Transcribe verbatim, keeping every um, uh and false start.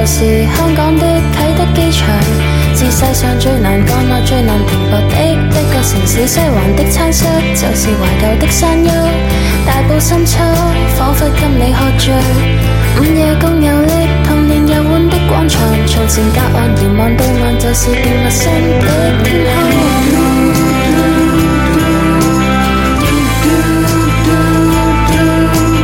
就是香港的啟德機場，是世上最難降落、最難停泊的一個城市。西環的餐室就是懷舊的山丘，大埔深秋彷彿給你喝醉。午夜共遊歷童年遊玩的廣場，從前隔岸遙望對岸，就是變陌生的天空。